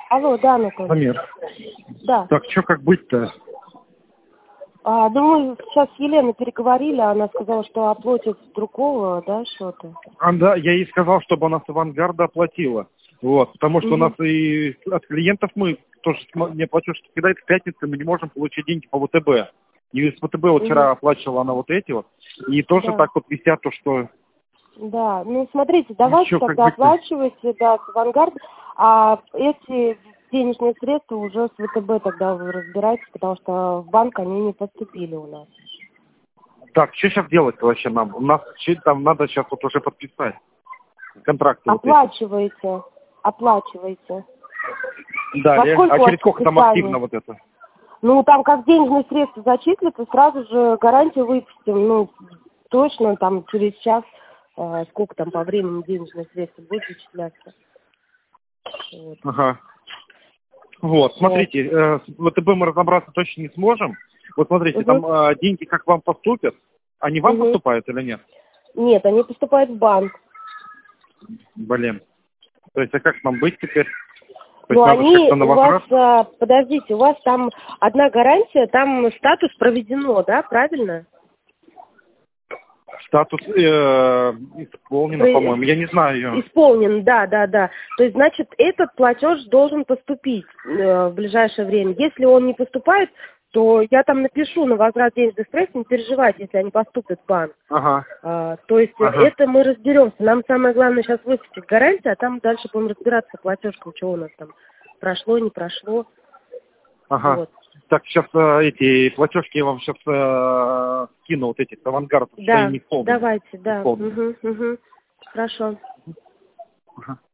Алло, да, Анатолий. Дамир. Да. Так, что как быть-то? Да мы сейчас с Еленой переговорили, она сказала, что оплатит с другого, да, счета. Да, я ей сказал, чтобы она с Авангарда оплатила. Вот, потому что у нас и от клиентов мы тоже не платеж кидает в пятницу, мы не можем получить деньги по ВТБ. И с ВТБ вот вчера оплачивала она вот эти вот. И тоже так вот висят, то что... Да, ну смотрите, давайте Ещё тогда оплачивайте, да, с Авангард, а эти денежные средства уже с ВТБ тогда вы разбирайтесь, потому что в банк они не поступили у нас. Так, что сейчас делать вообще нам? У нас там надо сейчас вот уже подписать контракты. Оплачивайте, оплачивайте. Да, а через сколько там активно вот это? Ну, там как денежные средства зачислятся, сразу же гарантию выпустим, ну, точно там через час, сколько там по времени денежные средства будут зачисляться. Вот. Ага. Вот, смотрите, с ВТБ мы разобраться точно не сможем. Вот смотрите, там деньги как вам поступят, они вам поступают или нет? Нет, они поступают в банк. Блин. То есть, а как нам быть теперь? Ну, они у вас, подождите, у вас там одна гарантия, там статус проведено, да, правильно? Статус исполнен, по-моему, я не знаю ее. Исполнен, да. То есть, значит, этот платеж должен поступить в ближайшее время. Если он не поступает, то я там напишу на возврат денежных средств, не переживайте, если они поступят в банк. То есть, это мы разберемся. Нам самое главное сейчас выпустить гарантию, а там дальше будем разбираться с платежкой, что у нас там прошло, не прошло. Вот. Так, сейчас эти платежки я вам сейчас скину, вот эти, Авангард, что я не помню. Давайте, да. Хорошо.